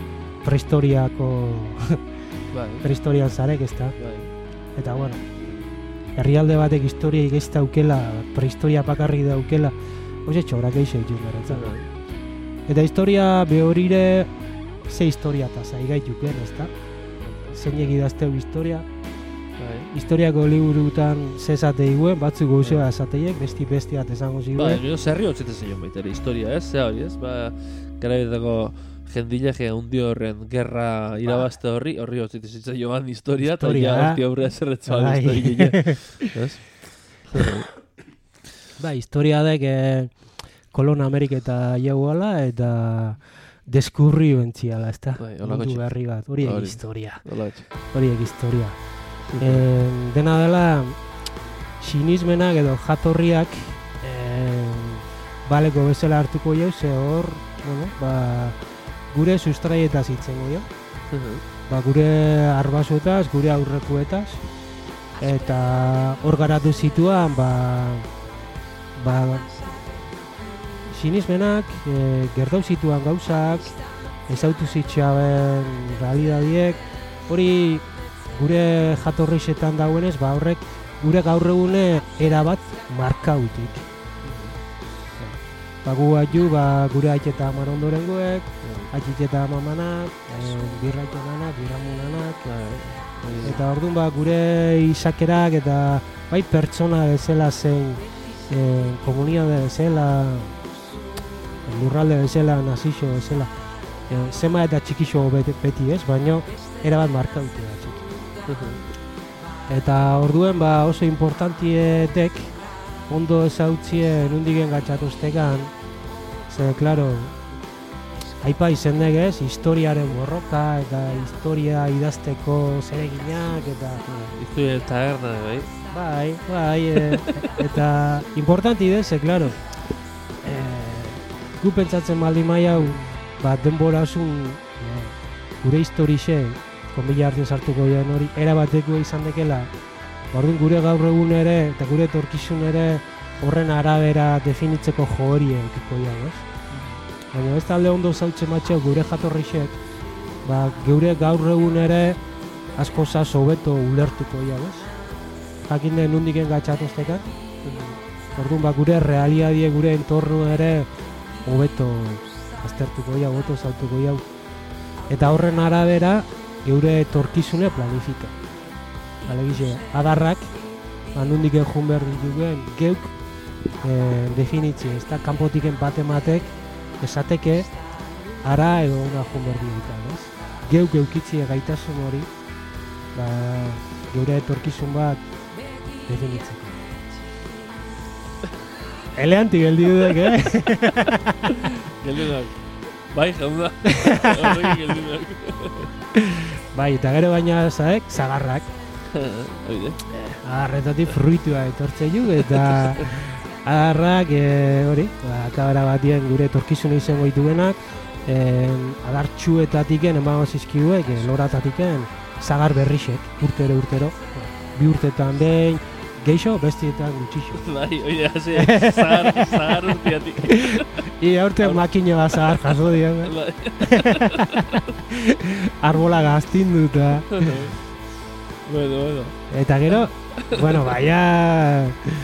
Speaker 3: prehistorian zarek, ezta? Eta, bueno, herrialde batek historia igez daukela, prehistoria pakarri daukela, hoxe txobrak eixo ditu garatzen. Eta historia behorire, ze historia eta zaigaituk ezta? Zeinek idazteu historia. Historiako liburutan zezate iguen, batzuk gozoa esateiek, besti-bestiat esango ziguen.
Speaker 2: Zerri hotzete zeion baitere historia, ez? Zer hori, ez? Garabetako jendilegia hundi horren gerra irabazte horri hotzete zitzen joan historia, eta horti aurrea zerretzua historia. Ba,
Speaker 3: historia dek kolon Ameriketa jauala eta deskurri bentziala, ezta?
Speaker 2: Mundu
Speaker 3: berri bat, horiek historia.
Speaker 2: Historia.
Speaker 3: Dena dela, sinismenak edo jatorriak baleko bezala hartuko jau, ze hor, gure sustraietaz hitzengo jau. Gure arbasuetaz, gure aurrekuetaz, eta hor garatu zituan, sinismenak, gerdau zituan gauzak, ezautu zitxaben realidadiek, hori gure jatorrixetan dauenez, horrek gure gaur egune erabat markautik. Gu haitu, gure haitxe eta amar ondorengoek, haitxe eta amamanak, birra haitxonanak, birramunanak, eta orduan gure izakerak eta bai pertsona bezala zein komunidade bezala, lurralde bezala, nazixo bezala, zema eta txikixo beti ez, baina erabat markautu da txiki. Eta orduen oso importantietek ondo ezautzie nundiken gatxatuztekan, ze, klaro, aipa izendek ez, historiaren borroka eta historia idazteko zereginak eta...
Speaker 2: Historia eta erna, bai?
Speaker 3: Bai, eta importanti dez, klaro, gu pentsatzen baldin maia denbora asun gure historixe, konbila hartzen sartuko joan hori, erabateko izan dekela, orduan gure gaur egun ere eta gure etorkizun ere horren arabera definitzeko jo hori eukiko joan, ez? Baina ez talde ondo zautzen matxeo gure jatorrixek, gure gaur egun ere asko zaz hobeto ulertuko joan, ez? Jakin den nundiken gatxatuztekan, orduan gure realiadie gure entornu ere hobeto aztertuko jau, hobeto zautuko jau. Eta horren arabera geure etorkizune planifika. Alegize, adarrak, nundiken jun behar dituen geuk definitzi, ez da, kanpotiken batematek esateke ara edo una jun behar ditutan, ez? Geuk eukitzi gaitasun hori, geure etorkizun bat definitzeko. Eleanti geldi dudek,
Speaker 2: Geldunak. Bai, jauna. Horrekin geldunak.
Speaker 3: Bai, eta gero baina zaek, zagarrak. Agarretatik fruitua etortze ju, eta agarrak, hori, akabara batien gure etorkizuna izango dituenak, agartxuetatiken emago zizkiduek, loratatiken, zagar berrixek, urtero, 2 urtetan behin, geixo, bestietan gutxixo.
Speaker 2: Bai, oie, hasi, zagar urtiatik.
Speaker 3: Ia urtean makina bat zagar jaso dira. Arbola gaztin duta.
Speaker 2: Bueno.
Speaker 3: Eta gero, baina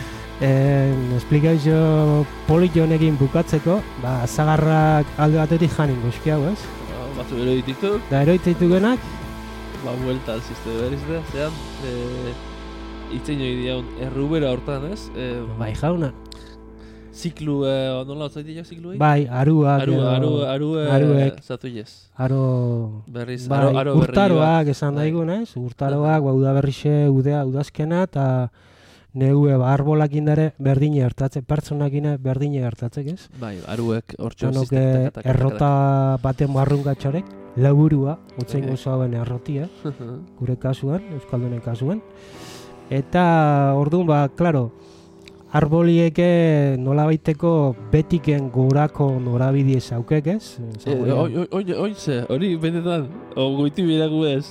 Speaker 3: esplikazio polit honekin bukatzeko, zagarrak alde batetik janin guzki hau, ez?
Speaker 2: Batzu eroititu.
Speaker 3: Da eroititugenak?
Speaker 2: Buelta alzizte berizte, zean, itzen joi diaun errubera hortan, ez?
Speaker 3: Bai, jauna.
Speaker 2: Ziklu, nola otzait dira zikluei?
Speaker 3: Bai, aruak.
Speaker 2: Aruek. Zatu jez. Berriz, aro berri.
Speaker 3: Urtaroak esan daigun, ez? Urtaroak, udaberrixe, udazkena, eta neue arbolak indare berdine hartatzek, pertsonak berdine hartatzek, ez?
Speaker 2: Bai, aruek hortxo
Speaker 3: ziztek. Errota baten marrungatxorek, laburua, otzein gozoaben errotia, gure kasuan, euskaldunen kasuan. Eta orduan, klaro, arbolieke nolabaiteko betiken gorako norabidie zaukek, ez?
Speaker 2: Oitze, hori benetan, goiti biragu ez.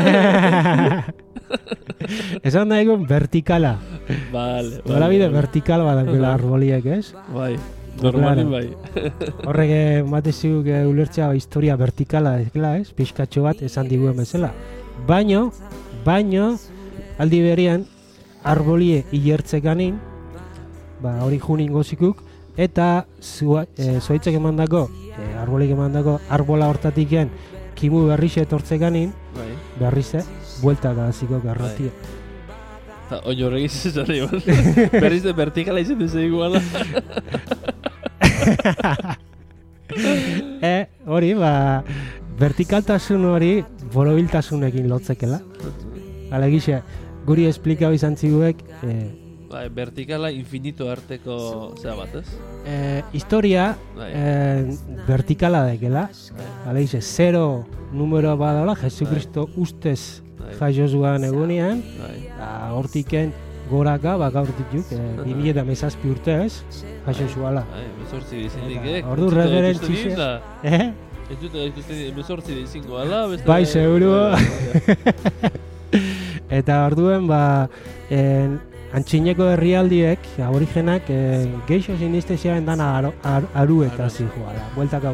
Speaker 3: Esan da egon vertikala.
Speaker 2: Vale.
Speaker 3: Norabide vertikal badakela arboliek, ez?
Speaker 2: Bai, normalin bai.
Speaker 3: Horrek matezuk ulertzea historia vertikala ezkela, ez? Pixkatxo bat esan diguen bezala. Baino, aldi berian, arbolie hilertzekanin, hori junin gozikuk, eta zoitzek emandako, arbolik emandako, arbola hortatiken kimu berrixe etortzekanin, berrize, bueltak aziko garratia.
Speaker 2: Eta oin horregiz izan egon, berrize vertikala izan duzu iguala.
Speaker 3: Hori, vertikaltasun hori borobiltasunekin lotzekela. Alegixe, guri esplikau izan ziguek,
Speaker 2: Bai, vertikala infinito arteko zea bat, ez?
Speaker 3: Historia
Speaker 2: Bai.
Speaker 3: vertikala daikela. Hala dice, 0 numero badala, Jesukristo ustez jaio zuan egunean, hortiken goraka, gaur dituk, 2017 urte ez, jaio zuala.
Speaker 2: Mesortzi dizindik,
Speaker 3: Ordu referentzia.
Speaker 2: Ez dut mesortzi dizingo ala, beste...
Speaker 3: Bai, seguru. Eta orduen, antxineko herrialdiek, aborigenak, geixo sinistesiaren dana arueta zijoala, bueltaka.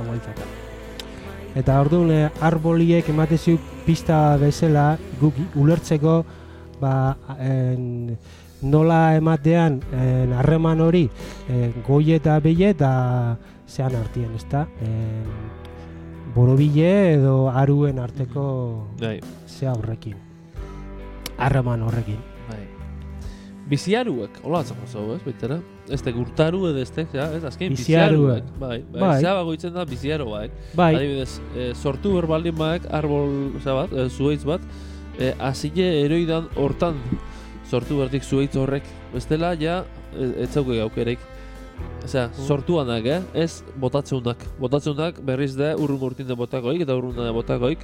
Speaker 3: Eta orduan, arboliek emateziuk pista bezala guk ulertzeko nola ematean harreman hori goi eta bile eta zean artien, ezta? Borobile edo aruen arteko zea horrekin. Harreman horrekin.
Speaker 2: Biziaruek, hola atzako zau, ez, baitera? Ez te gurtaru edo ez te, ez, azken
Speaker 3: biziaruek.
Speaker 2: Bai, zea bagoitzen da biziaruak.
Speaker 3: Bai.
Speaker 2: Adibidez, sortu berbaldin baek, arbol, zuhaitz bat, azile eroidan hortan sortu bertik zuhaitz horrek. Bestela, ja, ez zauke gaukereik. Osea, sortuanak, ez botatzeunak. Botatzeunak berriz da urrun urtin da botakoik eta urrun da botakoik.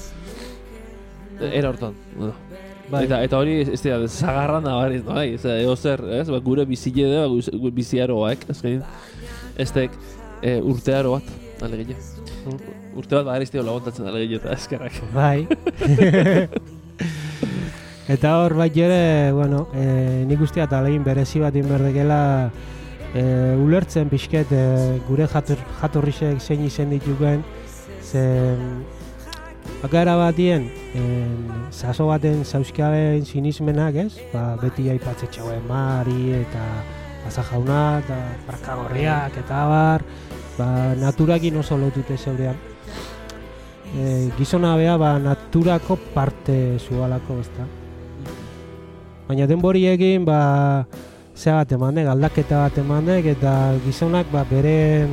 Speaker 2: Era hortan, Bai. Eta hori ez da, zagarra nabariz, no? Eozer, ez? Gure bizile da, biziaroak, azkenin. Ez tek urtearo bat, alegile. Urte bat bahariztio laguntatzen alegile eta eskerrak.
Speaker 3: Bai. Eta hor bai jere, bueno, nik usteat alegin berezi bat inberdekela ulertzen pixket gure jatorrisek zein izen dituken, zen akara batien zazo baten zauzkaben sinismenak, ez? Beti aipatze txauen Mari eta Baza jauna eta Barkagorriak eta abar, naturakin oso lotute zeurean. Gizona bea naturako parte zualako, ezta? Baina denboriekin zea bat emanek, aldaketa bat emanek, eta gizonak bere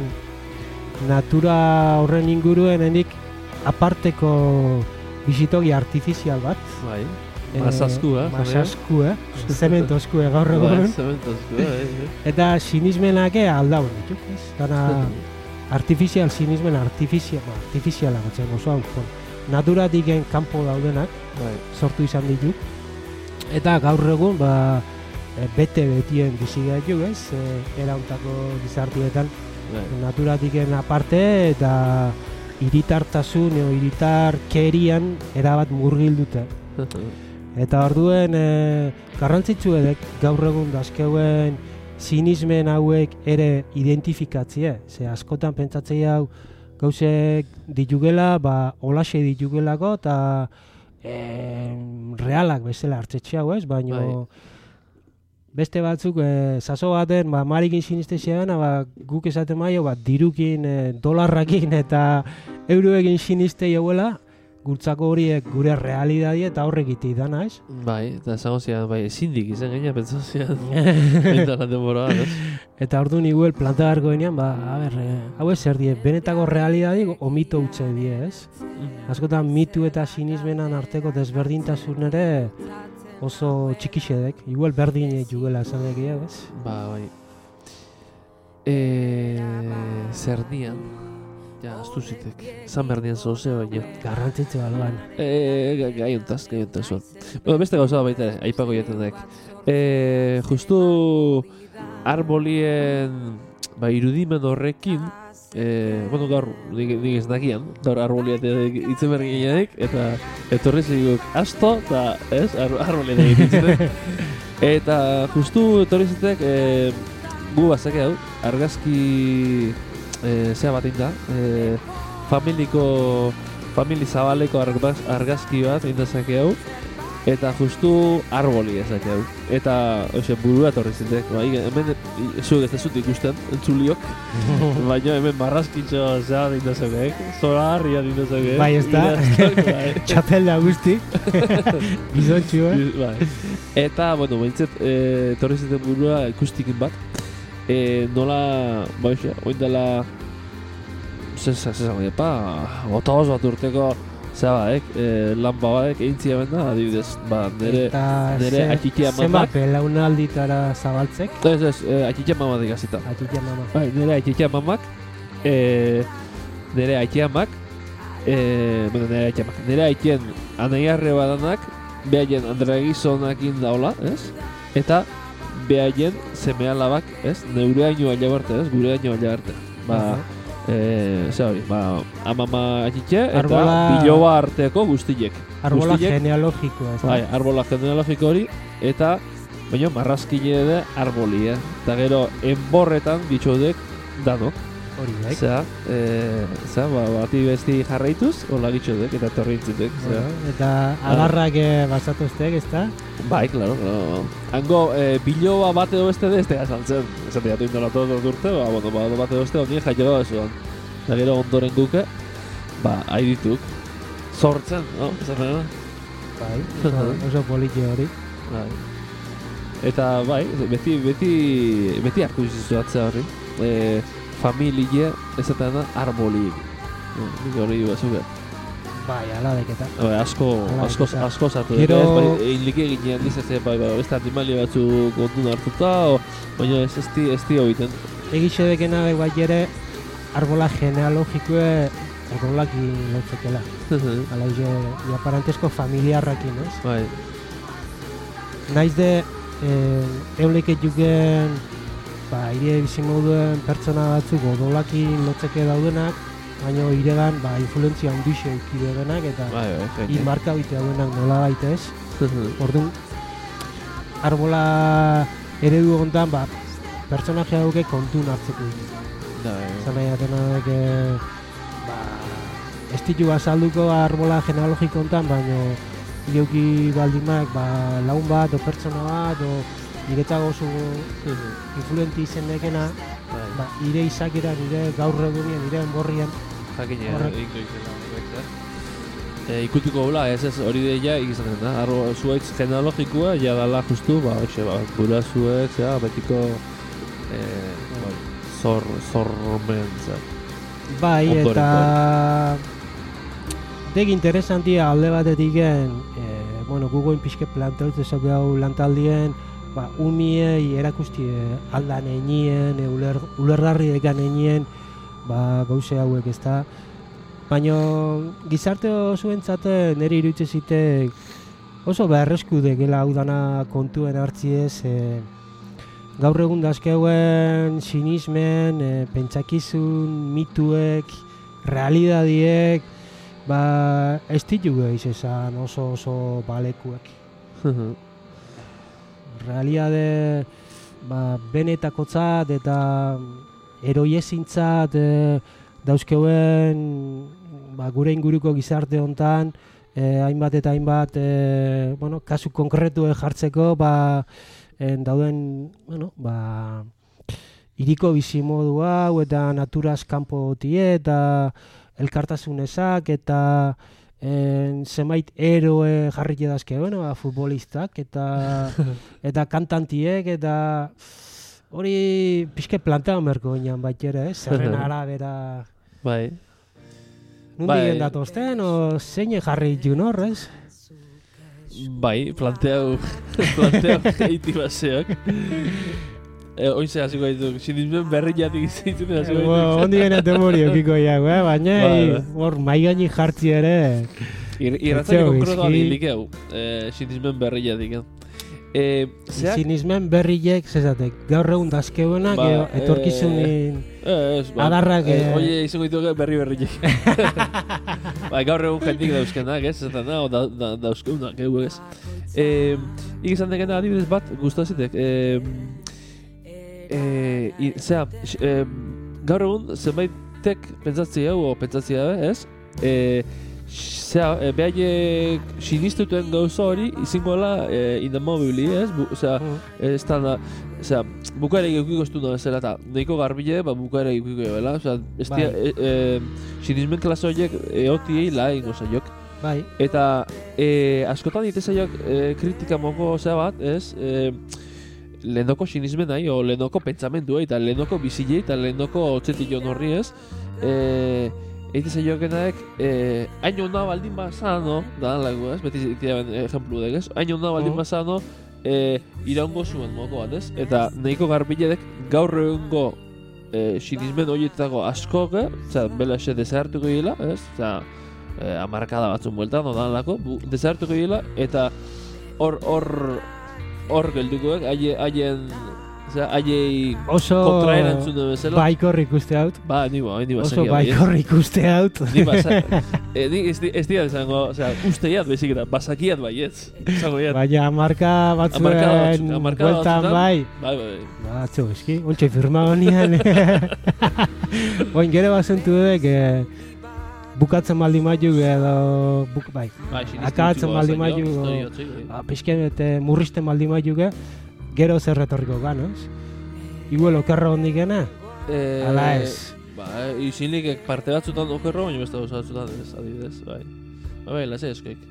Speaker 3: natura horren inguruen hendik aparteko bizitogi artifizial bat.
Speaker 2: Bai, masazku,
Speaker 3: Masazku, zementozku gaur egun.
Speaker 2: Zementozku,
Speaker 3: Eta sinismenak aldauen dituk, ez? Dana artifizial sinismen artifiziala gotzen gozo hau. Naturatiken kanpo daudenak sortu izan dituk. Eta gaur egun bete-betien bizi gaitu, ez? Erauntako gizartietan naturatiken aparte eta hiritartasun edo hiritarkerian erabat murgilduta. Eta orduen garrantzitsu edek gaur egun dazkeuen sinismen hauek ere identifikatzea. Ze askotan pentsatzea hau gauzek ditugela, holaxe ditugelako eta realak bezala hartzetxe hau, ez? Baina beste batzuk zazo baten Marikin sinistezia dena, guk esaten maio dirukin, dolarrakin eta euroekin siniste jauela, gurtzako horiek gure realidadi eta horrek iti dana, ez?
Speaker 2: Bai, eta esango zian, ezindik izan gaina pentsa zian bintalan denbora, ez? Eta
Speaker 3: ordu niguel planta garko denean, hau ez zer die, benetako realidadi o mito utxe die, ez? Askotan mitu eta sinismenan arteko desberdintasun ere oso txikixedek, igual berdin jugela esan egia, ez?
Speaker 2: Bai. Zerdian, aztu zitek, zan berdian zoze baina.
Speaker 3: Garrantzitze baloan.
Speaker 2: Gaiontaz zuen. Beste gauza da baita, aipako jaten dek. Justu arbolien irudimen horrekin, gaur nik ez dakian, gaur arboliat itzen berginenek, eta etorri zeguk asto, eta ez, arboliat egitzen. Eta justu etorri zitek, gu bazake hau, argazki zea bat inda, famili zabaleko argazki bat indazake hau, eta justu arboli ezake hau. Eta burua etorri zitek, hemen zuek ez dezut ikusten, entzuliok, baina hemen marrazkitxo zea bat indazake, zora harria indazake.
Speaker 3: Bai ez da, txapelda guzti, gizontxu,
Speaker 2: Eta, behintzet, etorri zitek burua ikustikin bat, nola, oindela, otoz bat urteko lanpa baek eintzia benda, adibidez, nire atxikia mamak.
Speaker 3: Zenbat belaunalditara zabaltzek?
Speaker 2: Ez, atxikia mamak digazita.
Speaker 3: Atxikia mamak.
Speaker 2: Bai, nire atxikia mamak, nire aitien anaiarre badanak, behaien Andrea Gizonakin daula, ez? Eta behaien semea labak, ez? Neureaino aila barte, ez? Gureaino aila barte. Amama atxitxe eta biloba arteko guztiek.
Speaker 3: Arbola genealogikoa, ez da?
Speaker 2: Bai, arbola genealogiko hori, eta baina marrazkile ere arboli, eta gero enborretan ditxodek danok.
Speaker 3: Hori, bai.
Speaker 2: Bati besti jarraituz, hola ditxodek eta torrintzitek.
Speaker 3: Eta adarrak basatuztek, ez da?
Speaker 2: Bai, klaro. Hango biloba bat edo beste ez da saltzen. Esan diatu indela todo urte, bat edo beste onien jaio da zuan. Eta gero ondoren guke, haidituk. Sortzen, no?
Speaker 3: Bai, oso poliki hori.
Speaker 2: Bai. Eta bai, beti hartu izuzatzea horri. Familie ezaten da arboliek. Nik hori bazuke.
Speaker 3: Bai, ala deketa.
Speaker 2: Asko zatu. Einlik eginean dizatzen, beste animalia batzu kontun hartuta, baina ez di hobiten.
Speaker 3: Egixe dekena bai ere, arbola genealogikoe arbolaki lotzekela. Ala parentezko familiarrakin, ez?
Speaker 2: Bai.
Speaker 3: Naiz de, euleke juken, ire bizimoduen pertsona batzuk odolaki lotzeke daudenak, baina iregan influentzia handixe eukide denak eta marka bite daudenak nola baitez. Orduan, arbola eredu egontan pertsonaje hauke kontun hartzeko. Zan nahi atenak ez ditu azalduko arbola genealogiko ontan, baina ideuki baldimak lagun bat, o pertsona bat, iretago oso influenti izen dekena, ire izakera, nire gaur egunien, nire enborrien.
Speaker 2: Jakine, ikutuko gula, ez hori deia ikizaten da. Zuaitz genealogikoa, jadala justu, gura zuek, betiko zormen,
Speaker 3: Bai, eta dek interesantia alde batetik gugoin pixke planteutze zabe hau lantaldien, umiei erakusti aldan einien, ulergarri ekan einien, gauze hauek ez da. Baina gizarte osoentzat nire iruditze zitek oso beharrezku degela hau dana kontuen hartziez. Gaur egun dazkeuen sinismen, pentsakizun, mituek, realidadiek, ez ditu gehiz esan oso balekuek. Realidade benetakotzat eta eroiezintzat dauzkeuen gure inguruko gizarte hontan hainbat eta hainbat kasu konkretu jartzeko dauden hiriko bizimodu hau eta naturaz kanpo tie eta elkartasunezak eta zenbait eroe jarrik edazke, futbolistak eta kantantiek eta hori pixke plantean berko ginen bat ere, zerren arabera.
Speaker 2: Bai.
Speaker 3: Nundik endatozten, o zein jarri ditun horrez?
Speaker 2: Bai, planteau geiti baseok. Oize hasiko ditu, sinismen berri jatik izaitzen hasiko ditu.
Speaker 3: Ondi gena temori okiko jau, baina hor maigaini jartzi ere.
Speaker 2: Irratzari konkretu adilikeu, sinismen berri jatik.
Speaker 3: Sinismen berriek, zezatek, gaur egun dazkeuenak, etorkizunin adarrak...
Speaker 2: Oie, izango ditu berriek. Gaur egun jentik dauzkenak, ez? Zetan dauzkeunak, ez? Ikizan dekena adibidez bat, guztazitek. Gaur egun zenbaitek pentsatzea o pentsatzea ez? Behaiek sinistutuen gauza hori izingoela inamovibili, ez? Ez da, bukaera eukiko estuna bezala eta nahiko garbile, bukaera eukiko ebela. Sinismen klase horiek eotiei laingo zaiok. Eta askotan ditezaiok kritika moko bat, ez? Lehenoko sinismen nahi, o lehenoko pentsamendu eta lehenoko bizilei eta lehenoko otzetik joan horri ez. Eite zaiokenaek, hain onda baldin bazano, da lagu, ez? Beti itiaben ejemplu dek, ez? Hain onda baldin bazano, iraungo zuen moko bat, ez? Eta nahiko garbiledek gaur egungo sinismen horietako askok, bela exe desagertuko dira, ez? Amarkada batzun bueltan, odan lako, desagertuko dira, eta hor geldukoek, haien
Speaker 3: oso
Speaker 2: kontraerantzun du bezala.
Speaker 3: Baikor ikuste haut.
Speaker 2: Ba, ni
Speaker 3: oso
Speaker 2: basakia.
Speaker 3: baikor ikuste haut.
Speaker 2: Ni ez dira izango, usteiat bezik eta basakiat baietz.
Speaker 3: Baina amarka batzuen bueltan bai.
Speaker 2: Bai.
Speaker 3: Batzu, eski, ontsa firma honian. Oin gero bazentu dudek, bukatzen baldin maiu edo, bai, akatzen baldin maiu, pixken murristen baldin maiu, gero zer retorriko ganoz. Igual okerro hondik gena? Ala ez.
Speaker 2: Izinik parte batzutan okerro, baina beste batzutan ez, adibidez, bai. Bai, lase eskoik.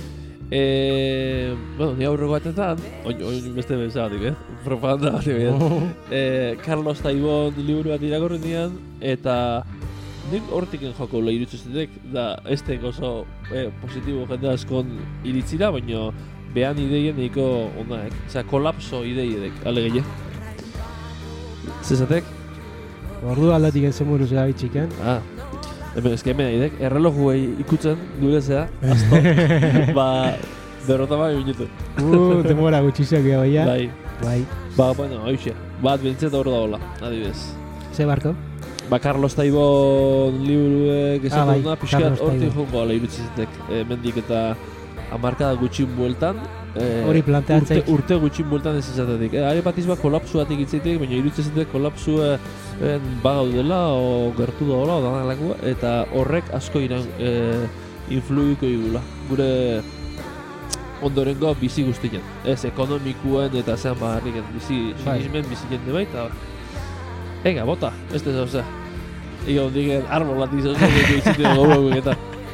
Speaker 2: Bueno, ni aurreko batetan, oin beste bezagatik, propaganda bat egin. Carlos Taibon liburu bat irakorren dian, eta nik hortiken joko ula irutzuzetek, da ez oso positibo jende askon iritzira, baina behan ideien nahiko onaek. Osea, kolapso ideiedek, alegile. Zezatek?
Speaker 3: Ordu aldatik ez zemuruz gabitxiken.
Speaker 2: Ezke hemen aidek, errelojuei ikutzen gurezea, azto. Berrota bai minutu.
Speaker 3: Demora gutxizak egoia.
Speaker 2: Bai. Bueno, hauxe. Bat bintzet hor da hola, adibidez.
Speaker 3: Ze barko?
Speaker 2: Carlos Taibon liburuek esan duna, pixkat hortik jongo ala irutzizetek. Mendik eta amarkada gutxin bueltan.
Speaker 3: Hori planteatzek.
Speaker 2: Urte gutxin bueltan ez izatetik. Ari bat izba kolapsuatik itzaitek, baina irutzizetek kolapsua bagaudela, o gertu daola, o danalakua, eta horrek asko influiko igula. Gure ondorengo bizi guztien. Ez ekonomikuen eta zean bagarriken sinismen bizi jende baita. Ega, bota, ez da zauza. Ega hondiken arbolat izauza, izituen gaur eta.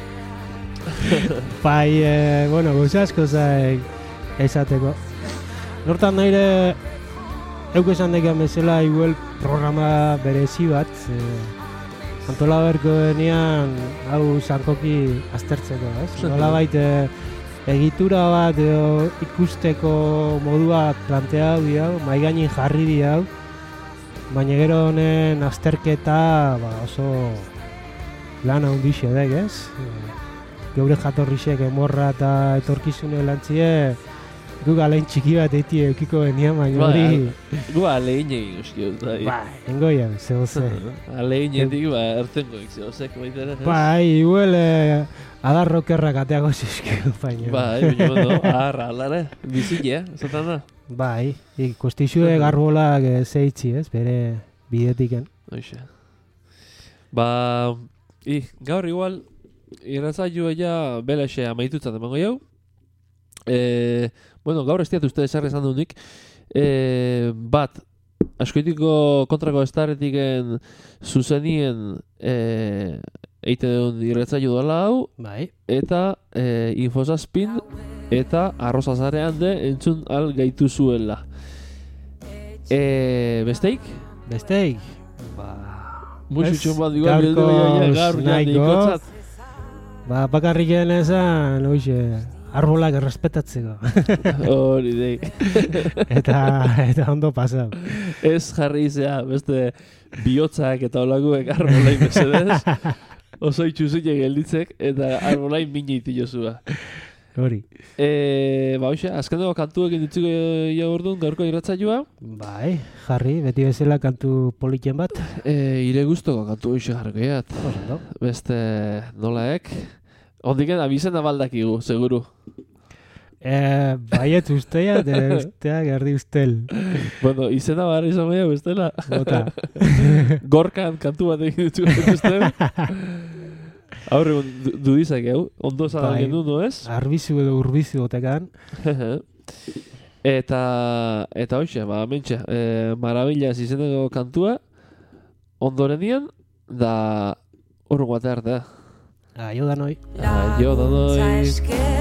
Speaker 3: Bai, bueno, gauza asko zaik esateko. Nortan nahire, euk esan dekan bezala, igual programa berezi bat, antola berko denean, hau zankoki aztertzeko, ez? Nola baita, egitura bat ikusteko modua plantea hau, maigainin jarri di hau, baina gero honen azterketa oso lan handixe dek, ez? Geure jatorrixek emorra eta etorkizune lantzie, gu galein txiki bat eti eukiko benian, baina hori...
Speaker 2: Gu alein egin uskio,
Speaker 3: engoia, zehoze.
Speaker 2: Alein etik, ertengoik zehozek baitera.
Speaker 3: Bai, igual adarrokerrak ateago zizkio, baina...
Speaker 2: Bai, baina, alare, bizilea, zatan da.
Speaker 3: Bai, ikustizue garbolak zeitzi, ez, bere bidetiken.
Speaker 2: Oixe. Gaur igual, irratzaioa ja belaxe amaitutzat emango jau. Bueno, gaur ez diat uste esarri esan dunik. Bat, askoitiko kontrako estarretiken zuzenien eite duen irratzaio dola hau.
Speaker 3: Bai.
Speaker 2: Eta Infosazpin eta Arrozazarean de entzun al gaitu zuela. Besteik?
Speaker 3: Besteik?
Speaker 2: Muxutxon bat igual bildu gaur nahikotzat.
Speaker 3: Bakarrik egin ezan, arbolak errespetatzeko.
Speaker 2: Hori dei.
Speaker 3: Eta ondo pasau.
Speaker 2: Ez jarri izea, beste bihotzak eta olaguek arbolain mesedez. Oso itxuzik gelditzek eta arbolain miniti jozua.
Speaker 3: Hori.
Speaker 2: Hoxe, azkeneko kantuekin ditzuko jagordun gaurko irratzaioa.
Speaker 3: Bai, jarri, beti bezala kantu politien bat.
Speaker 2: Ire guztoko kantu hoxe jarkoiat. Beste nolaek. Ondiken abizena baldakigu, seguru.
Speaker 3: Baiet ustea, usteak erdi ustel.
Speaker 2: Bueno, izena barri izan behar bestela.
Speaker 3: Bota.
Speaker 2: Gorkan kantu bat egin ditzuko ustea. Aurre dudizak ondo zan gendu, no ez?
Speaker 3: Arbizu edo urbizu otekan.
Speaker 2: Eta hoxe, mentxe, Maravillas izeneko kantua, ondoren dian, da urrungo arte.
Speaker 3: Aio da noi.
Speaker 2: Aio da noi.